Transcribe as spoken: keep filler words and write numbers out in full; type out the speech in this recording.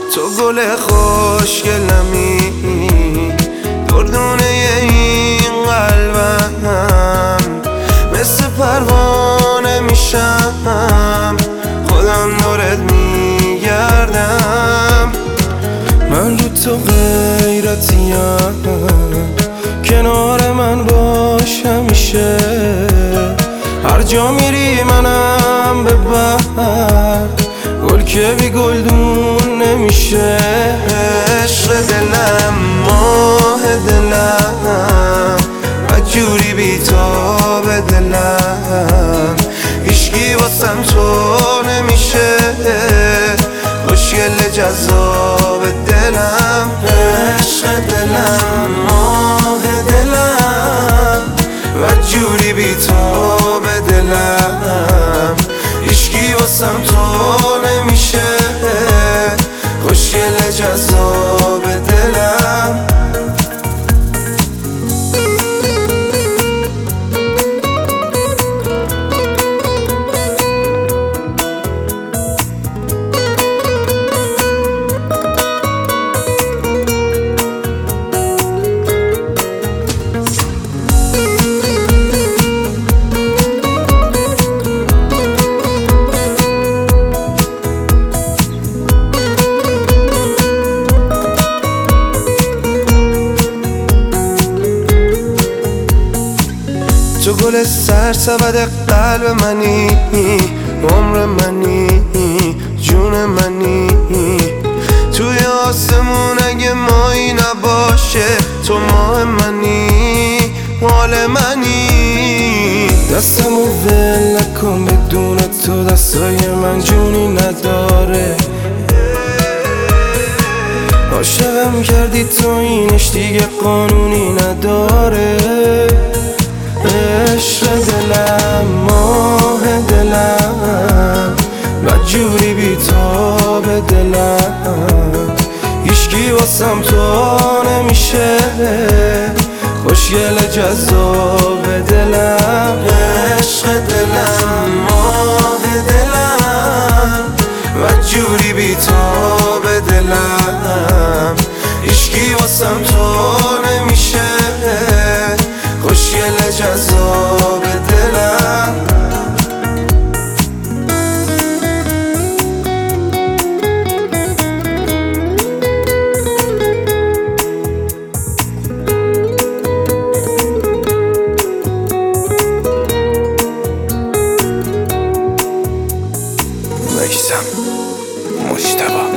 تو گل خوشگلمی دردونه این قلبم، مثل پروانه میشم خودم دورت میگردم. من رو تو غیرتیم، کنار من باش همیشه، هر جا میری منم ببر، گل که بی گلدون نمیشه. عشق دلم، ماه دلم، و جوری بی تو به دلم، هیچکی واسم تو نمیشه، خوشگل جذاب دلم. عشق دلم، ماه دلم، و جوری بی تو به دلم، هیچکی واسم تو نمیشه، خوشگل جذاب دلم. تو گل سرسبد قلب منی، عمر منی، جون منی. توی آسمون اگه مایی نباشه، تو ماه منی، مال منی. دستمو ول نکن، بدون تو دستای من جونی نداره. عاشقم کردی تو، اینش دیگه قانونی نداره. عشق دلم، ماه دلم، و جوری بی تو به دلم، هیچکی واسم تو نمیشه، خوشگل جذاب دلم. عشق دلم، ماه دلم، و جوری بی تو به دلم، هیچکی واسم تو نمیشه، خوشگل جذاب دلم. میثم مجتبی